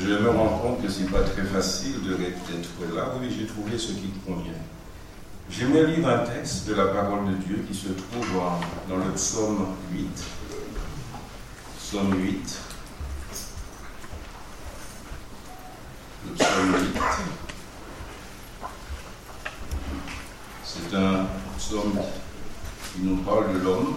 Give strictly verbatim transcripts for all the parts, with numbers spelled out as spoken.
je me rends compte que ce n'est pas très facile d'être là. Oui, j'ai trouvé ce qui convient. J'aimerais lire un texte de la parole de Dieu qui se trouve en, dans le psaume huit. Psaume huit. Le psaume huit. C'est un psaume qui nous parle de l'homme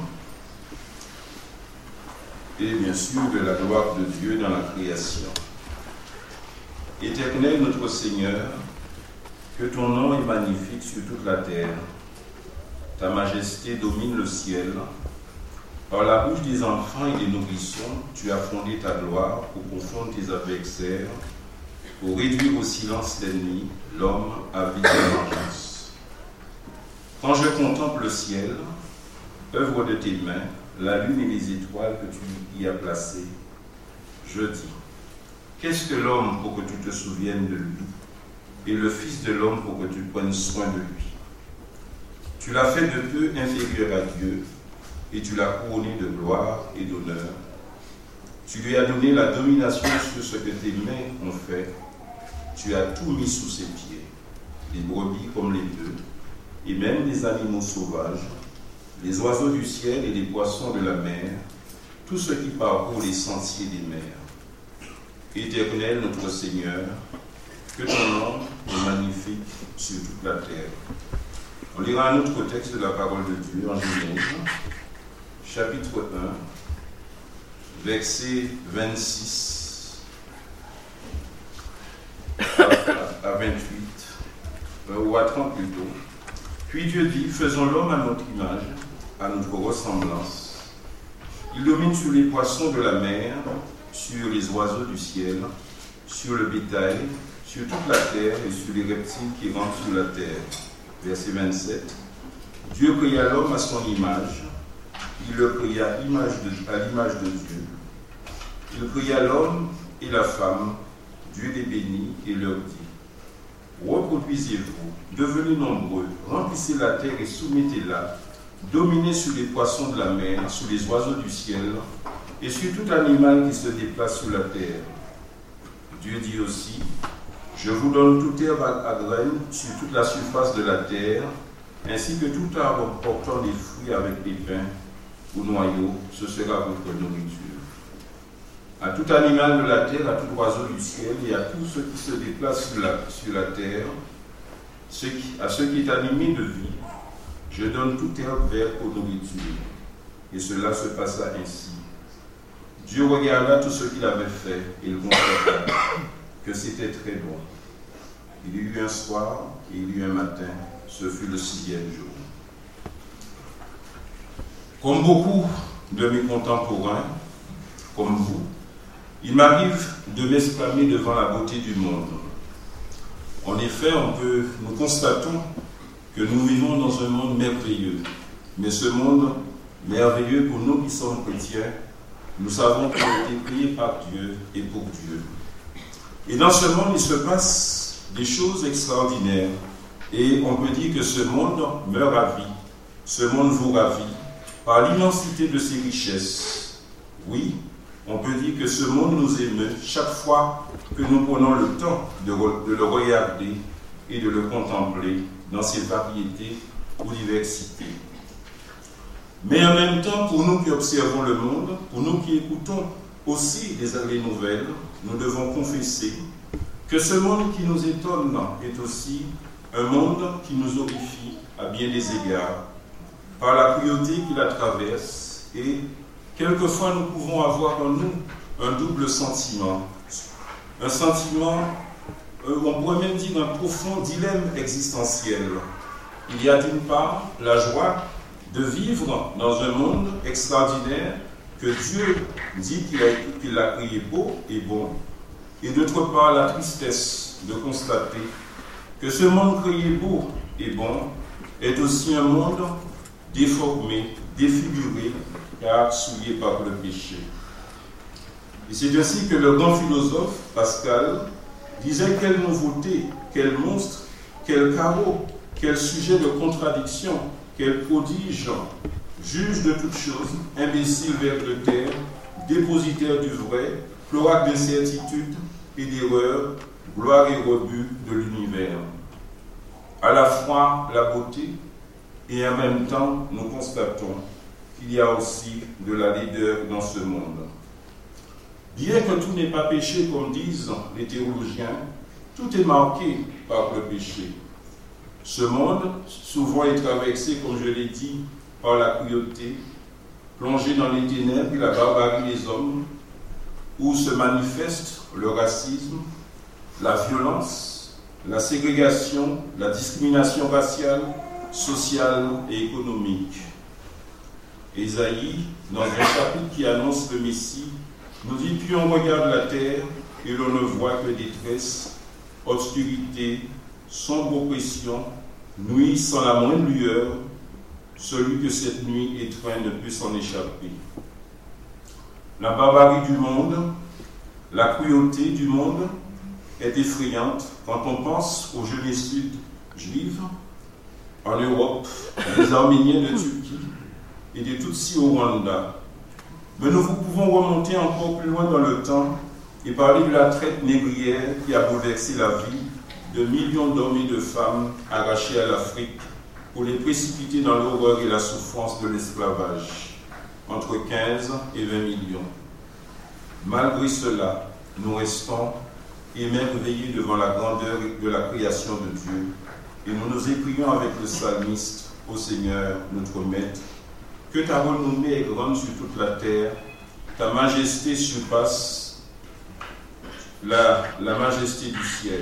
et bien sûr de la gloire de Dieu dans la création. Éternel notre Seigneur, que ton nom est magnifique sur toute la terre. Ta majesté domine le ciel. Par la bouche des enfants et des nourrissons, tu as fondé ta gloire pour confondre tes adversaires, pour réduire au silence l'ennemi, l'homme avide de vengeance. Quand je contemple le ciel, œuvre de tes mains, la lune et les étoiles que tu y as placées, je dis, qu'est-ce que l'homme pour que tu te souviennes de lui, et le Fils de l'homme pour que tu prennes soin de lui? Tu l'as fait de peu inférieur à Dieu, et tu l'as couronné de gloire et d'honneur. Tu lui as donné la domination sur ce que tes mains ont fait. Tu as tout mis sous ses pieds, les brebis comme les bœufs, et même les animaux sauvages, les oiseaux du ciel et les poissons de la mer, tout ce qui parcourt les sentiers des mers. Éternel notre Seigneur, que ton nom est magnifique sur toute la terre. On lira un autre texte de la parole de Dieu en Genèse, chapitre un, verset vingt-six à vingt-huit, ou à trente plutôt. Puis Dieu dit, faisons l'homme à notre image, à notre ressemblance. Il domine sur les poissons de la mer, sur les oiseaux du ciel, sur le bétail, sur toute la terre et sur les reptiles qui rampent sur la terre. Verset vingt-sept. Dieu créa l'homme à son image. Il le créa image de, à l'image de Dieu. Il créa l'homme et la femme. Dieu les bénit et leur dit, reproduisez-vous, devenez nombreux, remplissez la terre et soumettez-la, dominez sur les poissons de la mer, sur les oiseaux du ciel, et sur tout animal qui se déplace sur la terre. Dieu dit aussi, je vous donne toute herbe à, à graines sur toute la surface de la terre, ainsi que tout arbre portant des fruits avec des pins ou noyaux, ce sera votre nourriture. À tout animal de la terre, à tout oiseau du ciel, et à tout ce qui se déplace sur la, sur la terre, ce qui, à ce qui est animé de vie, je donne toute herbe verte pour nourriture. Et cela se passa ainsi. Dieu regarda tout ce qu'il avait fait, et il constata que c'était très bon. Il y eut un soir, et il y eut un matin, ce fut le sixième jour. Comme beaucoup de mes contemporains, comme vous, il m'arrive de m'exclamer devant la beauté du monde. En effet, on peut, nous constatons que nous vivons dans un monde merveilleux. Mais ce monde merveilleux, pour nous qui sommes chrétiens, nous savons qu'il a été créé par Dieu et pour Dieu. Et dans ce monde, il se passe des choses extraordinaires. Et on peut dire que ce monde me ravit, ce monde vous ravit, par l'immensité de ses richesses. Oui, on peut dire que ce monde nous émeut chaque fois que nous prenons le temps de, de le regarder et de le contempler dans ses variétés ou diversités. Mais en même temps, pour nous qui observons le monde, pour nous qui écoutons aussi les, les nouvelles, nous devons confesser que ce monde qui nous étonne est aussi un monde qui nous horrifie à bien des égards, par la cruauté qui la traverse, et quelquefois nous pouvons avoir en nous un double sentiment, un sentiment, euh, on pourrait même dire un profond dilemme existentiel. Il y a d'une part la joie de vivre dans un monde extraordinaire que Dieu dit qu'il a, qu'il l'a créé beau et bon, et d'autre part la tristesse de constater que ce monde créé beau et bon est aussi un monde déformé, défiguré, car souillé par le péché. Et c'est ainsi que le grand philosophe Pascal disait quelle nouveauté, quel monstre, quel chaos, quel sujet de contradiction, quel prodige, juge de toutes choses, imbécile vers de terre, dépositaire du vrai, cloaque d'incertitude, et d'erreur, gloire et rebut de l'univers. À la fois la beauté, et en même temps, nous constatons qu'il y a aussi de la laideur dans ce monde. Bien que tout n'est pas péché, comme disent les théologiens, tout est marqué par le péché. Ce monde, souvent est traversé, comme je l'ai dit, par la cruauté, plongé dans les ténèbres et la barbarie des hommes, où se manifeste le racisme, la violence, la ségrégation, la discrimination raciale, sociale et économique. Ésaïe, dans un chapitre qui annonce le Messie, nous dit: puis on regarde la terre et l'on ne voit que détresse, obscurité, sombre oppression, nuit sans la moindre lueur, celui que cette nuit étreint ne peut s'en échapper. La barbarie du monde, la cruauté du monde est effrayante quand on pense au génocide juif en Europe, les Arméniens de Turquie et des Tutsis au Rwanda. Mais nous pouvons remonter encore plus loin dans le temps et parler de la traite négrière qui a bouleversé la vie de millions d'hommes et de femmes arrachés à l'Afrique pour les précipiter dans l'horreur et la souffrance de l'esclavage, entre quinze et vingt millions. Malgré cela, nous restons émerveillés devant la grandeur de la création de Dieu et nous nous écrions avec le psalmiste: ô Seigneur, notre Maître, que ta renommée est grande sur toute la terre, ta majesté surpasse la, la majesté du ciel.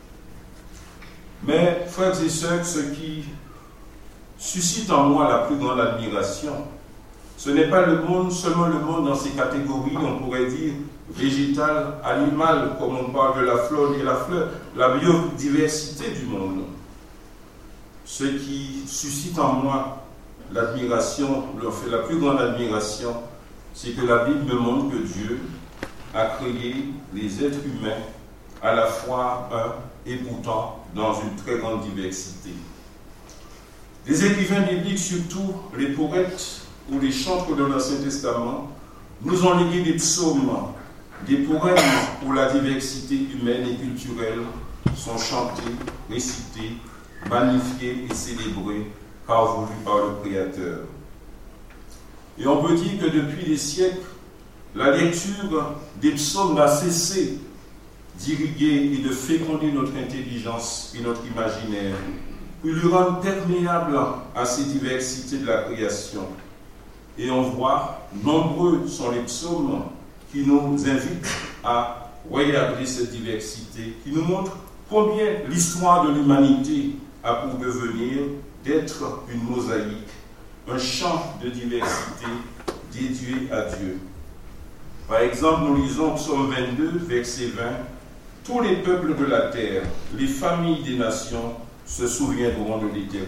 Mais, frères et sœurs, ce qui suscite en moi la plus grande admiration, ce n'est pas le monde, seulement le monde dans ses catégories, on pourrait dire végétal, animal, comme on parle de la flore et la fleur, la biodiversité du monde. Ce qui suscite en moi l'admiration, la plus grande admiration, c'est que la Bible me montre que Dieu a créé les êtres humains à la fois un et pourtant dans une très grande diversité. Les écrivains bibliques, surtout les poètes ou les chantres de l'Ancien Testament, nous ont légué des psaumes, des poèmes où la diversité humaine et culturelle sont chantées, récitées, magnifiées et célébrées car voulues par le Créateur. Et on peut dire que depuis des siècles, la lecture des psaumes n'a cessé d'irriguer et de féconder notre intelligence et notre imaginaire, pour lui rendre perméable à ces diversités de la création. Et on voit, nombreux sont les psaumes qui nous invitent à regarder cette diversité, qui nous montrent combien l'histoire de l'humanité a pour devenir d'être une mosaïque, un champ de diversité dédié à Dieu. Par exemple, nous lisons Psaume vingt-deux, verset vingt, « Tous les peuples de la terre, les familles des nations, se souviendront de l'Éternel. »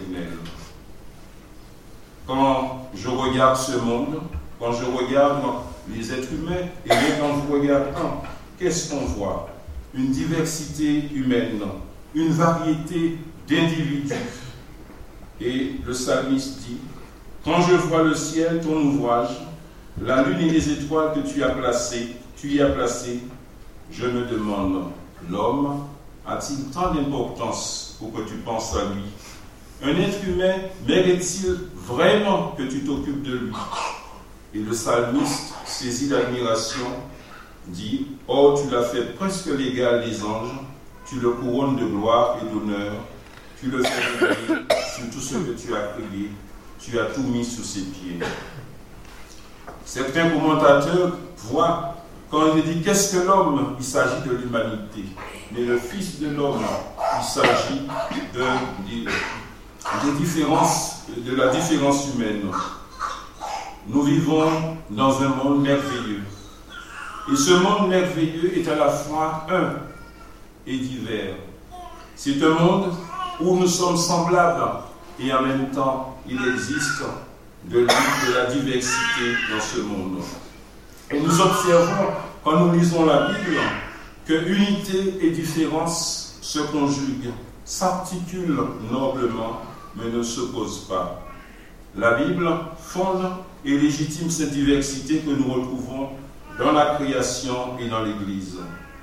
Quand je regarde ce monde, quand je regarde les êtres humains, et même quand je regarde un, qu'est-ce qu'on voit? Une diversité humaine, une variété d'individus. Et le psalmiste dit: quand je vois le ciel, ton ouvrage, la lune et les étoiles que tu as placées, tu y as placées, je me demande, l'homme a-t-il tant d'importance pour que tu penses à lui? Un être humain mérite-t-il vraiment que tu t'occupes de lui? Et le psalmiste, saisi d'admiration, dit: oh, tu l'as fait presque l'égal des anges, tu le couronnes de gloire et d'honneur, tu le fais régner sur tout ce que tu as créé, tu as tout mis sous ses pieds. Certains commentateurs voient, quand il dit qu'est-ce que l'homme, il s'agit de l'humanité. Mais le Fils de l'homme, il s'agit de, de, de, différences, de la différence humaine. Nous vivons dans un monde merveilleux. Et ce monde merveilleux est à la fois un et divers. C'est un monde où nous sommes semblables et en même temps, il existe de, de la diversité dans ce monde. Et nous observons, quand nous lisons la Bible, que unité et différence se conjuguent, s'articulent noblement, mais ne s'opposent pas. La Bible fonde et légitime cette diversité que nous retrouvons dans la création et dans l'Église.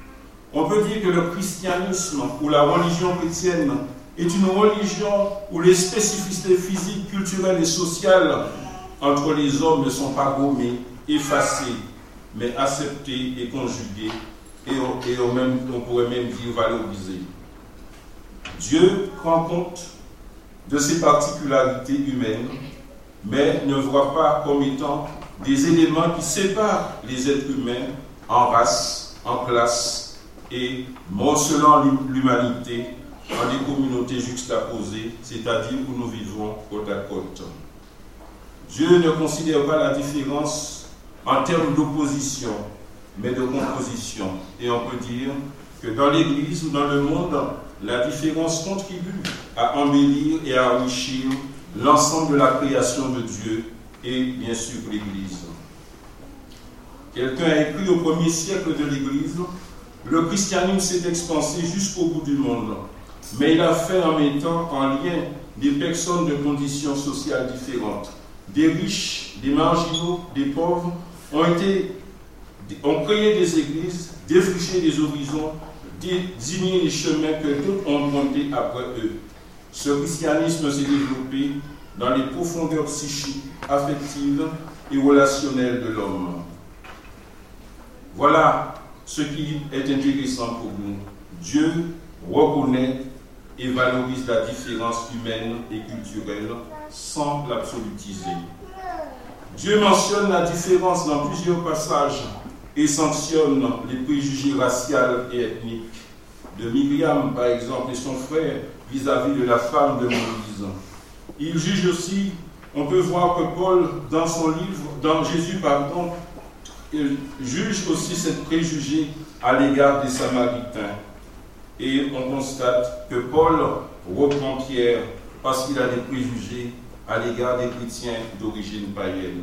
On peut dire que le christianisme ou la religion chrétienne est une religion où les spécificités physiques, culturelles et sociales entre les hommes ne sont pas gommées, effacées, mais acceptées et conjuguées, et, on, et on, même, on pourrait même dire valorisées. Dieu prend compte de ces particularités humaines, mais ne voit pas comme étant des éléments qui séparent les êtres humains en race, en classe et morcelant l'humanité en des communautés juxtaposées, c'est-à-dire où nous vivons côte à côte. Dieu ne considère pas la différence en termes d'opposition, mais de composition. Et on peut dire que dans l'Église ou dans le monde, la différence contribue à embellir et à enrichir l'ensemble de la création de Dieu et bien sûr l'Église. Quelqu'un a écrit au premier siècle de l'Église, le christianisme s'est expansé jusqu'au bout du monde, mais il a fait en mettant en lien des personnes de conditions sociales différentes. Des riches, des marginaux, des pauvres ont, été, ont créé des églises, défriché des horizons, désigné les chemins que d'autres ont montés après eux. Ce christianisme s'est développé dans les profondeurs psychiques, affectives et relationnelles de l'homme. Voilà ce qui est intéressant pour nous. Dieu reconnaît et valorise la différence humaine et culturelle sans l'absolutiser. Dieu mentionne la différence dans plusieurs passages et sanctionne les préjugés raciaux et ethniques de Myriam, par exemple, et son frère vis-à-vis de la femme de Moïse. Il juge aussi, on peut voir que Paul, dans son livre, dans Jésus, pardon, il juge aussi cette préjugé à l'égard des Samaritains. Et on constate que Paul reprend Pierre parce qu'il a des préjugés à l'égard des chrétiens d'origine païenne.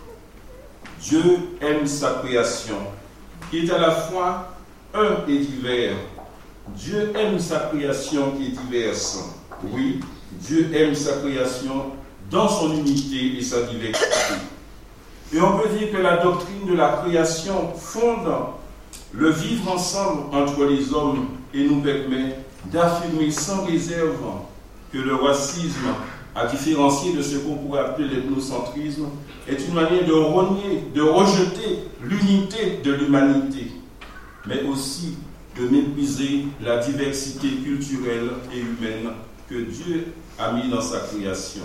Dieu aime sa création, qui est à la fois un et divers. Dieu aime sa création qui est diverse. Oui, Dieu aime sa création dans son unité et sa diversité. Et on peut dire que la doctrine de la création fonde le vivre ensemble entre les hommes et nous permet d'affirmer sans réserve que le racisme, à différencier de ce qu'on pourrait appeler l'ethnocentrisme, est une manière de renier, de rejeter l'unité de l'humanité, mais aussi de mépriser la diversité culturelle et humaine que Dieu a mis dans sa création.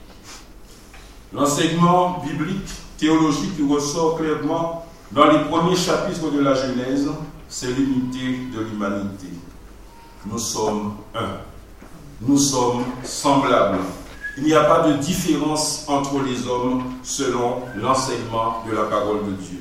L'enseignement biblique, théologique qui ressort clairement dans les premiers chapitres de la Genèse, c'est l'unité de l'humanité. Nous sommes un. Nous sommes semblables. Il n'y a pas de différence entre les hommes selon l'enseignement de la parole de Dieu.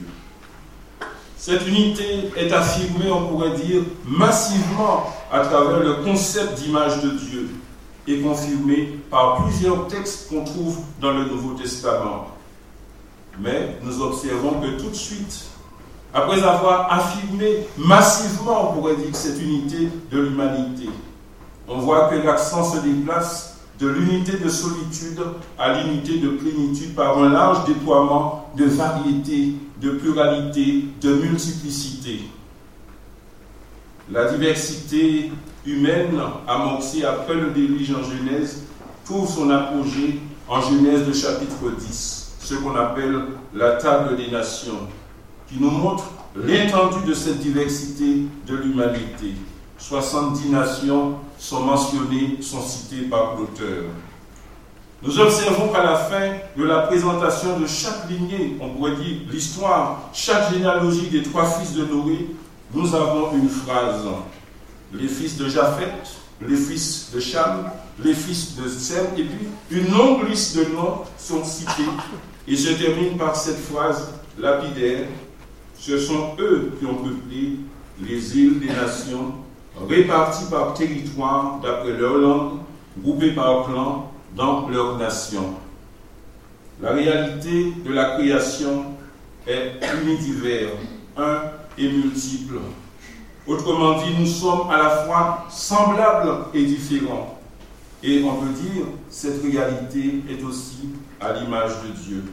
Cette unité est affirmée, on pourrait dire, massivement à travers le concept d'image de Dieu et confirmée par plusieurs textes qu'on trouve dans le Nouveau Testament. Mais nous observons que tout de suite, après avoir affirmé massivement, on pourrait dire, cette unité de l'humanité, on voit que l'accent se déplace de l'unité de solitude à l'unité de plénitude par un large déploiement de variété, de pluralité, de multiplicité. La diversité humaine amorcée après le déluge en Genèse trouve son apogée en Genèse de chapitre dix, ce qu'on appelle la table des nations, qui nous montre l'étendue de cette diversité de l'humanité. soixante-dix nations sont mentionnées, sont citées par l'auteur. Nous observons qu'à la fin de la présentation de chaque lignée, on pourrait dire l'histoire, chaque généalogie des trois fils de Noé, nous avons une phrase. Les fils de Japhet, les fils de Cham, les fils de Sem, et puis une longue liste de noms sont cités et se termine par cette phrase lapidaire. Ce sont eux qui ont peuplé les îles des nations, répartis par territoire d'après leur langue, groupés par clan dans leur nation. La réalité de la création est univers, un et multiple. Autrement dit, nous sommes à la fois semblables et différents. Et on peut dire, cette réalité est aussi à l'image de Dieu.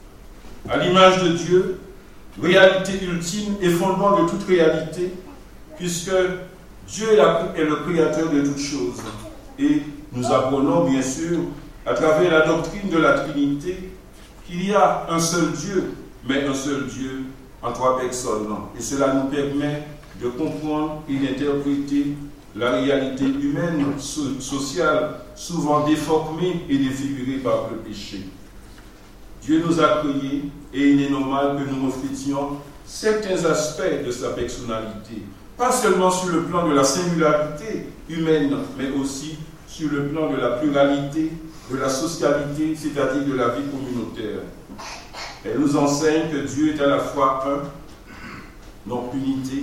À l'image de Dieu, réalité ultime et fondement de toute réalité, puisque Dieu est le créateur de toutes choses. Et nous apprenons bien sûr, à travers la doctrine de la Trinité, qu'il y a un seul Dieu, mais un seul Dieu en trois personnes. Et cela nous permet de comprendre et d'interpréter la réalité humaine, sociale, souvent déformée et défigurée par le péché. Dieu nous a créés et il est normal que nous reflétions certains aspects de sa personnalité, pas seulement sur le plan de la singularité humaine, mais aussi sur le plan de la pluralité, de la socialité, c'est-à-dire de la vie communautaire. Elle nous enseigne que Dieu est à la fois un, donc unité,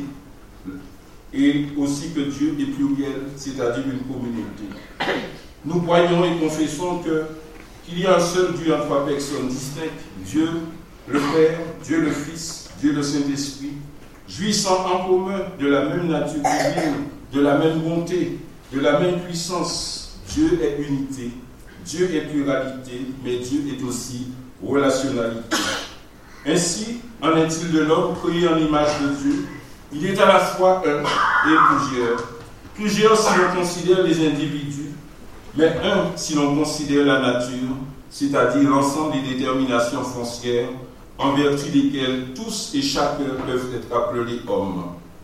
et aussi que Dieu est pluriel, c'est-à-dire une communauté. Nous croyons et confessons que, qu'il y a un seul Dieu en trois personnes distinctes, Dieu le Père, Dieu le Fils, Dieu le Saint-Esprit, jouissant en commun de la même nature divine, de la même bonté, de la même puissance. Dieu est unité, Dieu est pluralité, mais Dieu est aussi relationnalité. Ainsi, en est-il de l'homme créé en image de Dieu? Il est à la fois un et plusieurs. Plusieurs si l'on considère les individus, mais un si l'on considère la nature, c'est-à-dire l'ensemble des déterminations foncières en vertu desquelles tous et chacun peuvent être appelés hommes.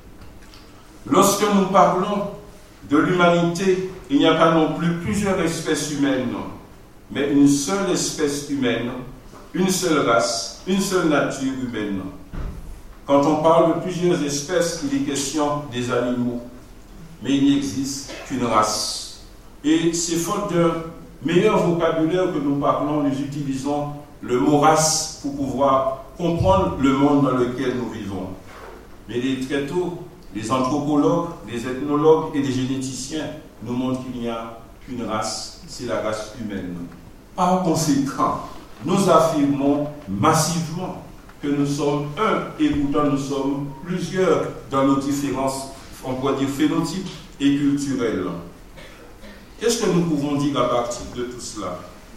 Lorsque nous parlons de l'humanité, il n'y a pas non plus plusieurs espèces humaines, mais une seule espèce humaine, une seule race, une seule nature humaine. Quand on parle de plusieurs espèces, il est question des animaux, mais il n'existe qu'une race. Et c'est faute d'un meilleur vocabulaire que nous parlons, nous utilisons le mot race pour pouvoir comprendre le monde dans lequel nous vivons. Mais très tôt, les anthropologues, les ethnologues et les généticiens nous montrent qu'il n'y a qu'une race, c'est la race humaine. Par conséquent, nous affirmons massivement que nous sommes un et pourtant nous sommes plusieurs dans nos différences, on pourrait dire phénotypes et culturelles. Qu'est-ce que nous pouvons dire à partir de tout cela?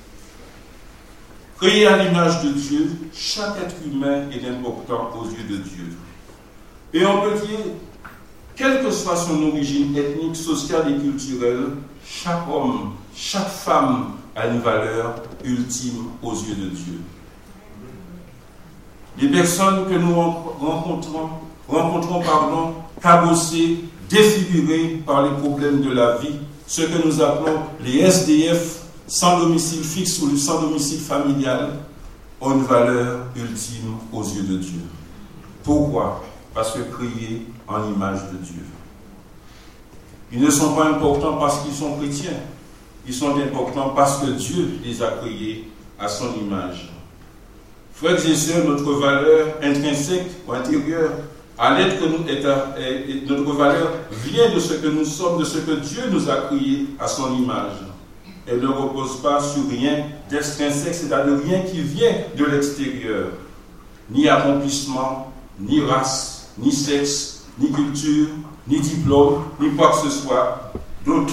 Créé à l'image de Dieu, chaque être humain est important aux yeux de Dieu. Et on peut dire, quelle que soit son origine ethnique, sociale et culturelle, chaque homme, chaque femme a une valeur ultime aux yeux de Dieu. Les personnes que nous rencontrons, rencontrons pardon, cabossées, défigurées par les problèmes de la vie, ce que nous appelons les S D F, sans domicile fixe ou sans domicile familial, ont une valeur ultime aux yeux de Dieu. Pourquoi? Parce que créés en image de Dieu. Ils ne sont pas importants parce qu'ils sont chrétiens. Ils sont importants parce que Dieu les a créés à son image. Frères et sœurs, notre valeur intrinsèque ou intérieure, à l'être que nous est, est, notre valeur vient de ce que nous sommes, de ce que Dieu nous a créés à son image. Elle ne repose pas sur rien d'extrinsèque, c'est-à-dire rien qui vient de l'extérieur. Ni accomplissement, ni race, ni sexe, ni culture, ni diplôme, ni quoi que ce soit d'autre.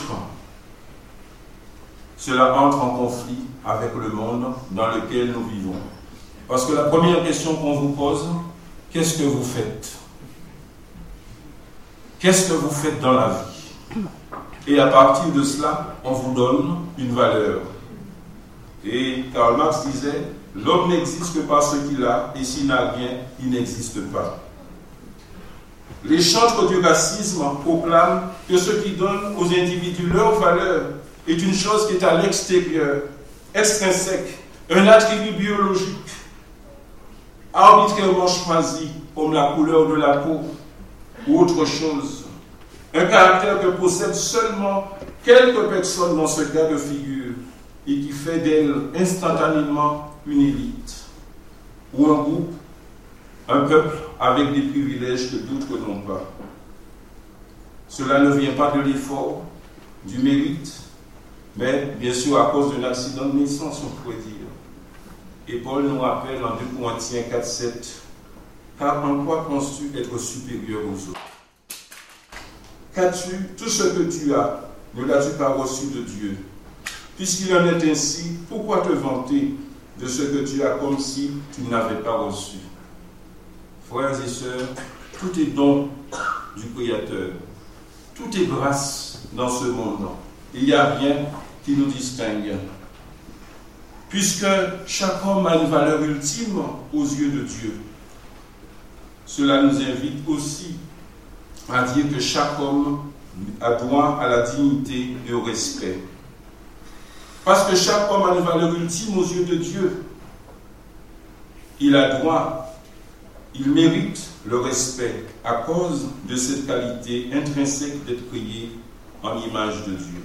Cela entre en conflit avec le monde dans lequel nous vivons. Parce que la première question qu'on vous pose, qu'est-ce que vous faites? Qu'est-ce que vous faites dans la vie? Et à partir de cela, on vous donne une valeur. Et Karl Marx disait, l'homme n'existe que par ce qu'il a, et s'il n'a rien, il n'existe pas. Les chantres du racisme proclament que ce qui donne aux individus leur valeur est une chose qui est à l'extérieur, extrinsèque, un attribut biologique, arbitrairement choisi, comme la couleur de la peau ou autre chose. Un caractère que possèdent seulement quelques personnes dans ce cas de figure et qui fait d'elle instantanément une élite ou un groupe, un peuple avec des privilèges que d'autres n'ont pas. Cela ne vient pas de l'effort, du mérite, mais bien sûr à cause d'un accident de naissance, on pourrait dire. Et Paul nous rappelle en deux Corinthiens quatre, sept, car en quoi penses-tu être supérieur aux autres? Qu'as-tu, tout ce que tu as, ne l'as-tu pas reçu de Dieu? Puisqu'il en est ainsi, pourquoi te vanter de ce que tu as comme si tu n'avais pas reçu? Frères et sœurs, tout est don du Créateur. Tout est grâce dans ce monde. Il n'y a rien qui nous distingue. Puisque chaque homme a une valeur ultime aux yeux de Dieu. Cela nous invite aussi à dire que chaque homme a droit à la dignité et au respect. Parce que chaque homme a une valeur ultime aux yeux de Dieu. Il a droit, il mérite le respect à cause de cette qualité intrinsèque d'être créé en image de Dieu.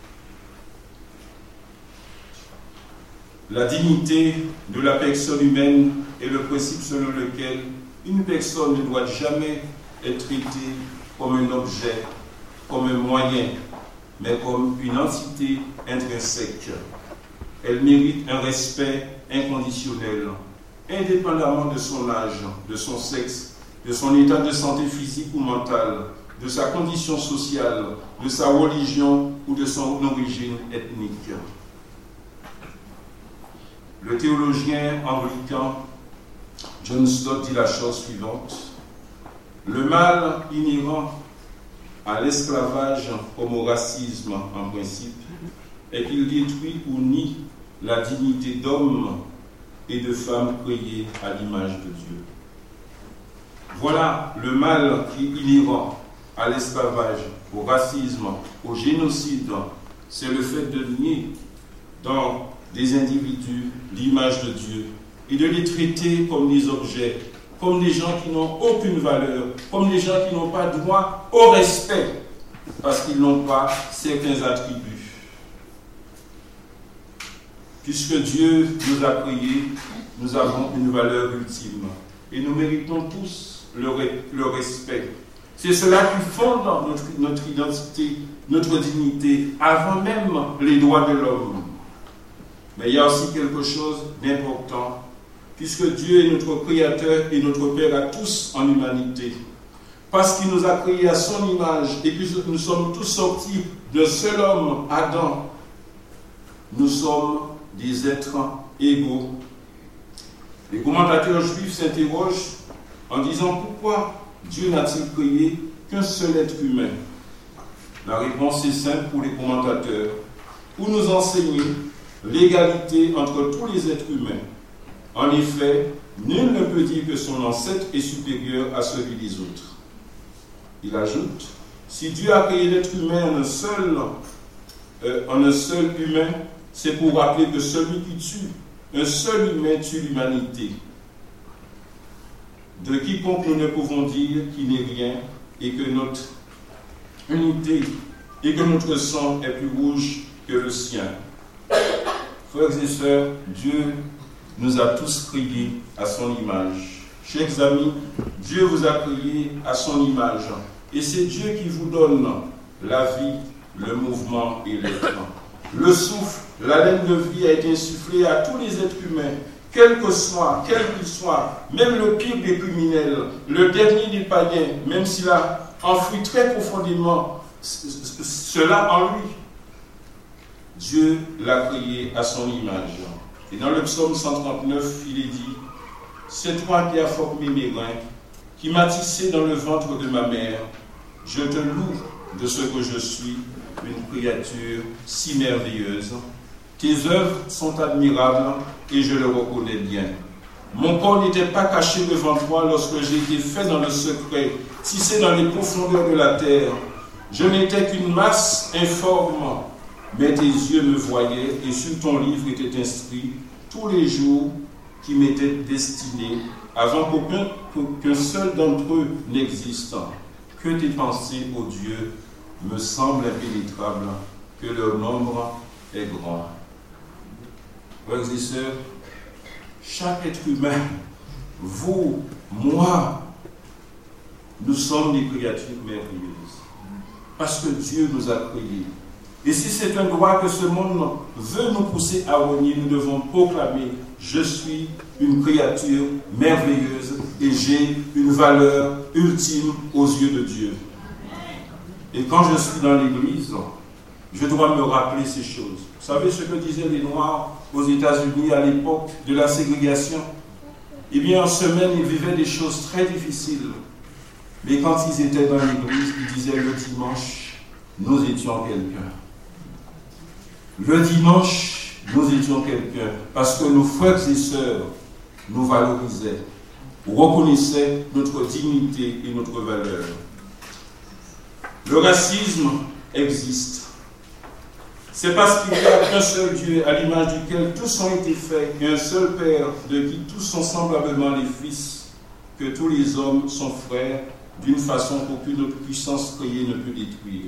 La dignité de la personne humaine est le principe selon lequel une personne ne doit jamais être traitée comme un objet, comme un moyen, mais comme une entité intrinsèque. Elle mérite un respect inconditionnel, indépendamment de son âge, de son sexe, de son état de santé physique ou mentale, de sa condition sociale, de sa religion ou de son origine ethnique. Le théologien anglican John Stott dit la chose suivante. Le mal inhérent à l'esclavage comme au racisme en principe est qu'il détruit ou nie la dignité d'homme et de femme créés à l'image de Dieu. Voilà le mal qui est inhérent à l'esclavage, au racisme, au génocide. C'est le fait de nier dans des individus l'image de Dieu et de les traiter comme des objets, comme des gens qui n'ont aucune valeur, comme des gens qui n'ont pas droit au respect parce qu'ils n'ont pas certains attributs. Puisque Dieu nous a créés, nous avons une valeur ultime et nous méritons tous le, le respect. C'est cela qui fonde notre, notre identité, notre dignité, avant même les droits de l'homme. Mais il y a aussi quelque chose d'important, puisque Dieu est notre Créateur et notre Père à tous en humanité. Parce qu'il nous a créés à son image et que nous sommes tous sortis d'un seul homme, Adam. Nous sommes des êtres égaux. Les commentateurs juifs s'interrogent en disant pourquoi Dieu n'a-t-il créé qu'un seul être humain? La réponse est simple pour les commentateurs, pour nous enseigner l'égalité entre tous les êtres humains. En effet, nul ne peut dire que son ancêtre est supérieur à celui des autres. Il ajoute, si Dieu a créé l'être humain en un seul, euh, en un seul humain, c'est pour rappeler que celui qui tue, un seul humain tue l'humanité. De quiconque nous ne pouvons dire qu'il n'est rien et que notre unité et que notre sang est plus rouge que le sien. Frères et sœurs, Dieu nous a tous créés à son image. Chers amis, Dieu vous a créés à son image. Et c'est Dieu qui vous donne la vie, le mouvement et l'être. Le souffle, la laine de vie a été insufflée à tous les êtres humains, quel que soit, quel qu'il soit, même le pire des criminels, le dernier des païens, même s'il a enfoui très profondément cela en lui. Dieu l'a créé à son image. Et dans le psaume cent trente-neuf, il est dit « C'est toi qui as formé mes reins, qui m'as tissé dans le ventre de ma mère. Je te loue de ce que je suis, une créature si merveilleuse. Tes œuvres sont admirables et je le reconnais bien. Mon corps n'était pas caché devant toi lorsque j'ai été fait dans le secret, tissé dans les profondeurs de la terre. Je n'étais qu'une masse informe, mais tes yeux me voyaient et sur ton livre étaient inscrits tous les jours qui m'étaient destinés, avant qu'aucun, qu'un seul d'entre eux n'existe. Que tes pensées, ô Dieu, me semblent impénétrables, que leur nombre est grand. » Frères et sœurs, chaque être humain, vous, moi, nous sommes des créatures merveilleuses. Parce que Dieu nous a créés. Et si c'est un droit que ce monde veut nous pousser à renier, nous devons proclamer « Je suis une créature merveilleuse et j'ai une valeur ultime aux yeux de Dieu. » Et quand je suis dans l'église, je dois me rappeler ces choses. Vous savez ce que disaient les Noirs aux États-Unis à l'époque de la ségrégation? Eh bien, en semaine, ils vivaient des choses très difficiles. Mais quand ils étaient dans l'église, ils disaient le dimanche, nous étions quelqu'un. Le dimanche, nous étions quelqu'un. Parce que nos frères et sœurs nous valorisaient, reconnaissaient notre dignité et notre valeur. Le racisme existe. C'est parce qu'il y a un seul Dieu à l'image duquel tous ont été faits et un seul Père de qui tous sont semblablement les fils, que tous les hommes sont frères d'une façon qu'aucune autre puissance créée ne peut détruire.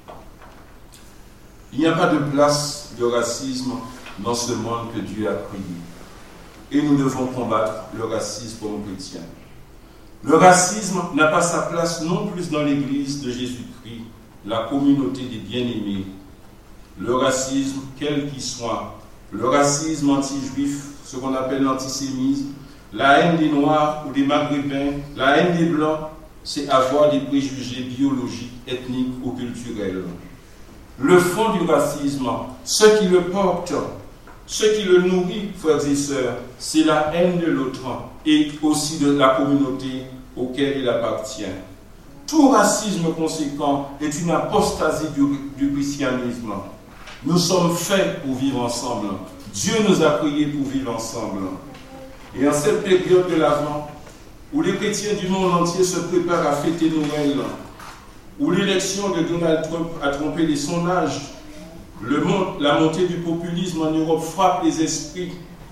Il n'y a pas de place de racisme dans ce monde que Dieu a créé. Et nous devons combattre le racisme comme chrétiens. Le racisme n'a pas sa place non plus dans l'Église de Jésus-Christ, la communauté des bien-aimés. Le racisme, quel qu'il soit, le racisme anti-juif, ce qu'on appelle l'antisémisme, la haine des Noirs ou des Maghrébins, la haine des Blancs, c'est avoir des préjugés biologiques, ethniques ou culturels. Le fond du racisme, ce qui le porte, ce qui le nourrit, frères et sœurs, c'est la haine de l'autre et aussi de la communauté auquel il appartient. Tout racisme conséquent est une apostasie du, du christianisme. Nous sommes faits pour vivre ensemble. Dieu nous a créés pour vivre ensemble. Et en cette période de l'Avent, où les chrétiens du monde entier se préparent à fêter Noël, où l'élection de Donald Trump a trompé les sondages, le monde, la montée du populisme en Europe frappe les esprits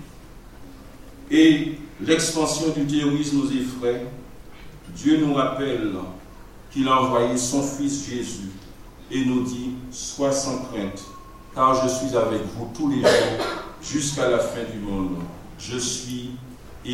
et l'expansion du terrorisme nous effraie, Dieu nous rappelle qu'il a envoyé son Fils Jésus et nous dit « Sois sans crainte, car je suis avec vous tous les jours jusqu'à la fin du monde. Je suis Emmanuel. »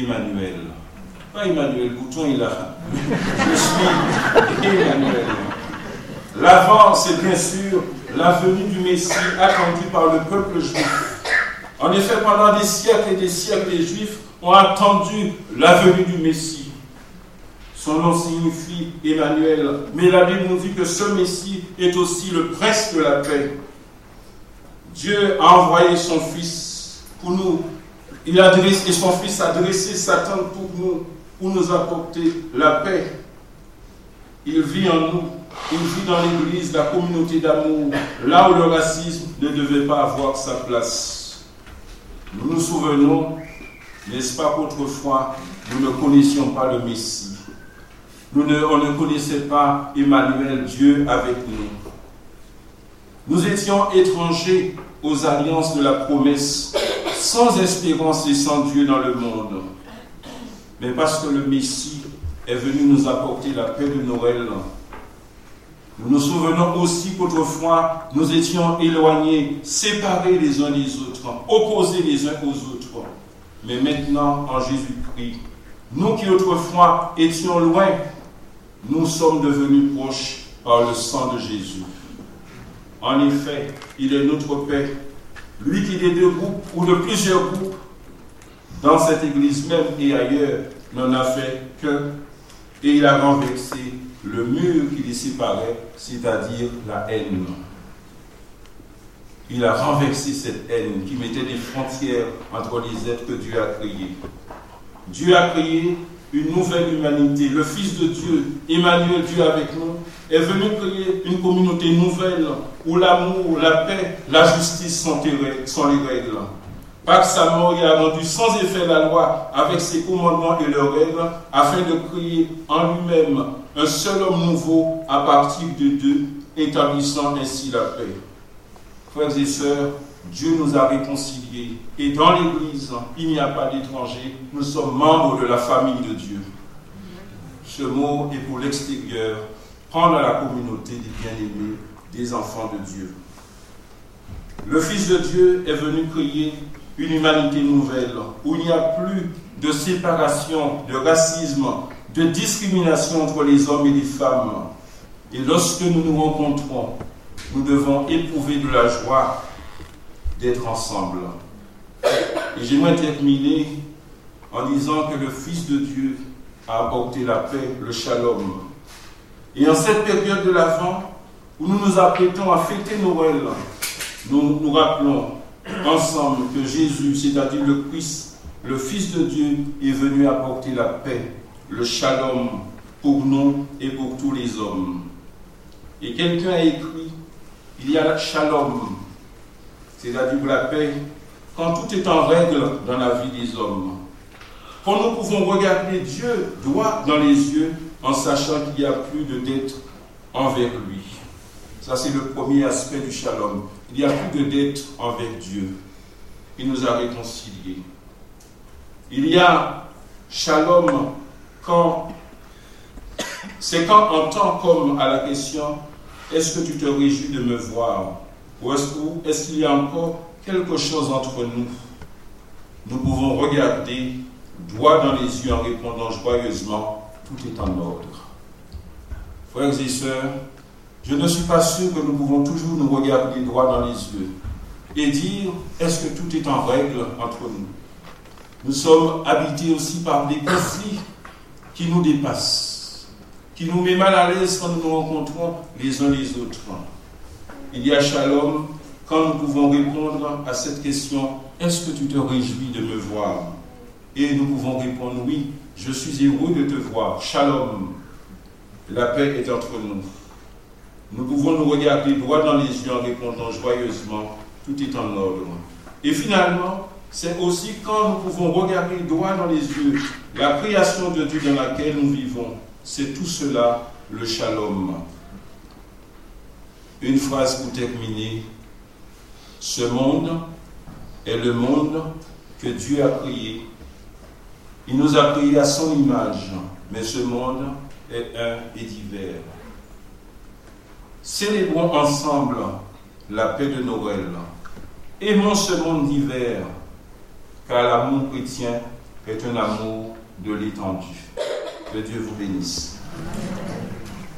Pas Emmanuel, Bouton est là. Je suis Emmanuel. L'avant, c'est bien sûr la venue du Messie attendue par le peuple juif. En effet, pendant des siècles et des siècles, les Juifs ont attendu la venue du Messie. Son nom signifie Emmanuel, mais la Bible nous dit que ce Messie est aussi le prince de la paix. Dieu a envoyé son Fils pour nous. Il a dressé, et son Fils a dressé Satan pour nous, pour nous apporter la paix. Il vit en nous. Il vit dans l'Église, la communauté d'amour, là où le racisme ne devait pas avoir sa place. Nous nous souvenons, n'est-ce pas qu'autrefois, nous ne connaissions pas le Messie. Nous ne, on ne connaissait pas Emmanuel, Dieu avec nous. Nous étions étrangers aux alliances de la promesse, sans espérance et sans Dieu dans le monde. Mais parce que le Messie est venu nous apporter la paix de Noël, nous nous souvenons aussi qu'autrefois, nous étions éloignés, séparés les uns des autres, opposés les uns aux autres. Mais maintenant, en Jésus-Christ, nous qui autrefois étions loin, nous sommes devenus proches par le sang de Jésus. En effet, il est notre paix, lui qui des deux groupes ou de plusieurs groupes, dans cette église même et ailleurs, n'en a fait qu'un, et il a renversé le mur qui les séparait, c'est-à-dire la haine. Il a renversé cette haine qui mettait des frontières entre les êtres que Dieu a créés. Dieu a créé une nouvelle humanité. Le Fils de Dieu, Emmanuel, Dieu avec nous, est venu créer une communauté nouvelle où l'amour, la paix, la justice sont les règles. Par sa mort, il a rendu sans effet la loi avec ses commandements et leurs règles, afin de créer en lui-même un seul homme nouveau à partir de deux, établissant ainsi la paix. Frères et sœurs, Dieu nous a réconciliés et dans l'Église, il n'y a pas d'étrangers, nous sommes membres de la famille de Dieu. Ce mot est pour l'extérieur, prendre la communauté des bien-aimés, des enfants de Dieu. Le Fils de Dieu est venu créer une humanité nouvelle, où il n'y a plus de séparation, de racisme, de discrimination entre les hommes et les femmes. Et lorsque nous nous rencontrons, nous devons éprouver de la joie d'être ensemble. Et j'aimerais terminer en disant que le Fils de Dieu a apporté la paix, le shalom. Et en cette période de l'Avent, où nous nous apprêtons à fêter Noël, nous nous rappelons ensemble que Jésus, c'est-à-dire le Christ, le Fils de Dieu, est venu apporter la paix, le shalom, pour nous et pour tous les hommes. Et quelqu'un a écrit, il y a shalom, c'est-à-dire la paix, quand tout est en règle dans la vie des hommes. Quand nous pouvons regarder Dieu droit dans les yeux en sachant qu'il n'y a plus de dette envers lui. Ça, c'est le premier aspect du shalom. Il n'y a plus de dette envers Dieu. Il nous a réconciliés. Il y a shalom quand c'est quand en temps comme à la question est-ce que tu te réjouis de me voir ou est-ce, ou est-ce qu'il y a encore quelque chose entre nous? Nous pouvons regarder droit dans les yeux en répondant joyeusement tout est en ordre. Frères et sœurs, je ne suis pas sûr que nous pouvons toujours nous regarder droit dans les yeux et dire est-ce que tout est en règle entre nous? Nous sommes habités aussi par des conflits qui nous dépassent, qui nous met mal à l'aise quand nous nous rencontrons les uns les autres. Il y a shalom quand nous pouvons répondre à cette question est-ce que tu te réjouis de me voir? Et nous pouvons répondre oui, je suis heureux de te voir. Shalom, la paix est entre nous. Nous pouvons nous regarder droit dans les yeux en répondant joyeusement tout est en ordre. Et finalement, c'est aussi quand nous pouvons regarder droit dans les yeux la création de Dieu dans laquelle nous vivons. C'est tout cela, le shalom. Une phrase pour terminer. Ce monde est le monde que Dieu a créé. Il nous a créés à son image, mais ce monde est un et divers. Célébrons ensemble la paix de Noël. Aimons ce monde divers, car l'amour chrétien est un amour de l'étendue. Que Dieu vous bénisse.